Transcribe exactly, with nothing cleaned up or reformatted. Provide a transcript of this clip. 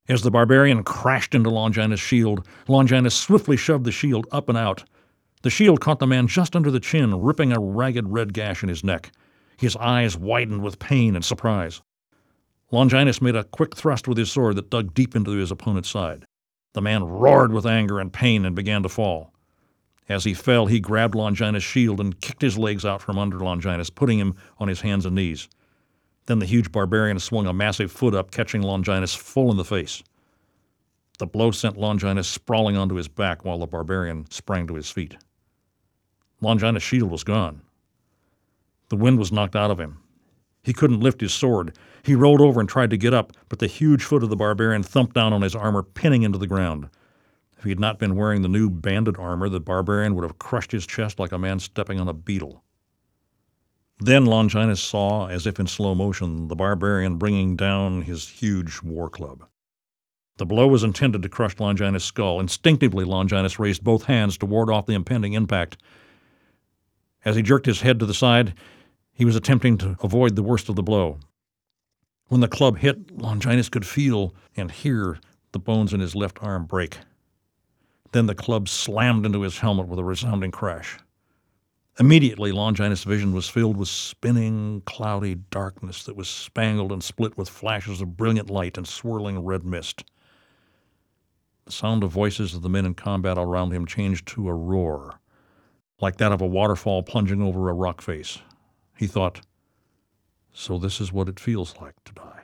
As the barbarian crashed into Longinus' shield, Longinus swiftly shoved the shield up and out. The shield caught the man just under the chin, ripping a ragged red gash in his neck. His eyes widened with pain and surprise. Longinus made a quick thrust with his sword that dug deep into his opponent's side. The man roared with anger and pain and began to fall. As he fell, he grabbed Longinus' shield and kicked his legs out from under Longinus, putting him on his hands and knees. Then the huge barbarian swung a massive foot up, catching Longinus full in the face. The blow sent Longinus sprawling onto his back while the barbarian sprang to his feet. Longinus' shield was gone. The wind was knocked out of him. He couldn't lift his sword. He rolled over and tried to get up, but the huge foot of the barbarian thumped down on his armor, pinning him to the ground. If he had not been wearing the new banded armor, the barbarian would have crushed his chest like a man stepping on a beetle. Then Longinus saw, as if in slow motion, the barbarian bringing down his huge war club. The blow was intended to crush Longinus' skull. Instinctively, Longinus raised both hands to ward off the impending impact. As he jerked his head to the side, he was attempting to avoid the worst of the blow. When the club hit, Longinus could feel and hear the bones in his left arm break. Then the club slammed into his helmet with a resounding crash. Immediately, Longinus' vision was filled with spinning, cloudy darkness that was spangled and split with flashes of brilliant light and swirling red mist. The sound of voices of the men in combat around him changed to a roar, like that of a waterfall plunging over a rock face. He thought, so this is what it feels like to die.